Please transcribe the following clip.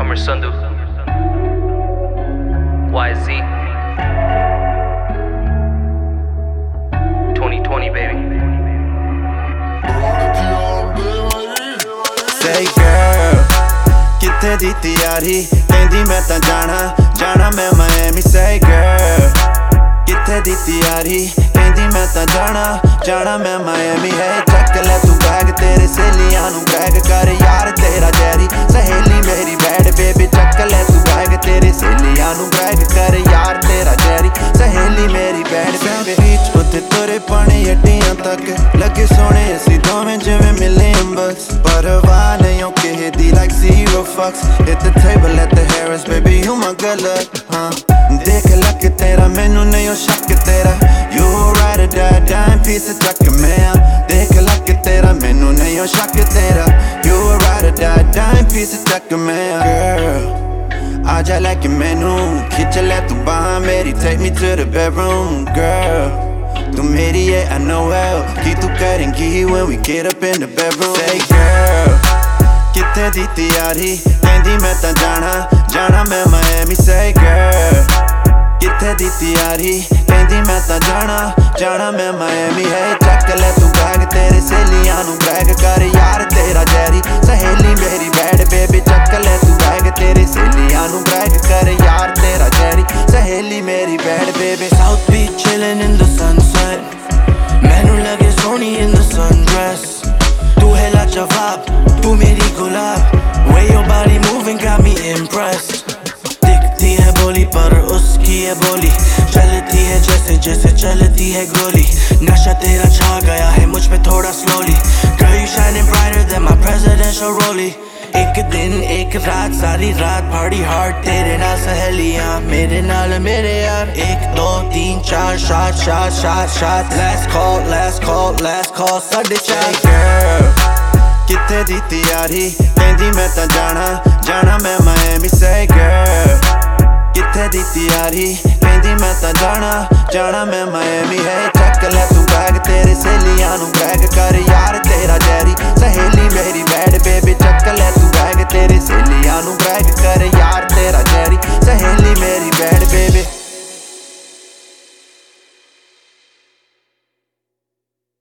Amr Sandhu, YZ, 2020 baby. Say girl, किथे दी तैयारी कहंदी मैं तां जाना मैं Miami. Say girl, किथे दी तैयारी कहंदी मैं तां जाना मैं Miami. Hey चक ले तू बैग तेरे सहेलियां नू ब्रैग कर यार तेरा जैरी सहेली मेरी बैड बेबी. चक ले तू बैग तेरे सहेलियां नू ब्रैग कर यार तेरा जैरी सहेली मेरी बैड बेबी. बीच उत्ते तुरे पानी अड्डियां तक लगे सोने असी दोवें जिवें मिले अंबस. परवाह नहीं हो किहे दी like zero fucks. Hit the table at the Harris baby you my good luck. देख लक तेरा मैनू नहीं हो शक तेरा. You ride or die dying piece of चक मैं. देख लक तेरा मैनू नहीं हो शक तेरा. You ride or die dying piece of चक मैं. Girl आजा लेके मैनू खिंच ले तू बाह मेरी. Take me to the bedroom girl. तू मेरी है I know well कि तू करेंगी when we get up in the bedroom. Say girl किथे दी तैयारी कहंदी मैं तां जाना मैं Miami. Say girl किथे दी तैयारी कहंदी मैं तां जाना मैं Miami. Hey चक ले तू बैग तेरे सहेलियां नू ब्रैग कर यार तेरा जैरी सहेली मेरी बैड बेबी. चक ले तू बैग तेरे सहेलियां नू ब्रैग कर यार तेरा जैरी सहेली मेरी bad baby. South Beach chillin' in the sunset. मैनू लगे सोनी in the sundress. तू है लाजवाब तू मेरी गुलाब. Way your body moving got me impressed. दिखती है बोली पर उसकी है बोली. चलती है जैसे चलती है गोली. नशा तेरा छा गया है मुझ पे थोड़ा slowly. Girl you shining brighter than my presidential rollie. एक दिन एक रात सारी रात party hard. तेरे नाल सहेलियां मेरे नाल मेरे यार. 1 2 3 4 shot. Last call साढ़े 4. Girl किथे दी तैयारी कहंदी मैं तां जाना मैं Miami. Say girl किथे दी तैयारी कहंदी मैं तां जाना मैं Miami. Hey चक ले तू बैग तेरे सहेलियां नू ब्रैग कर यार तेरा जैरी सहेली मेरी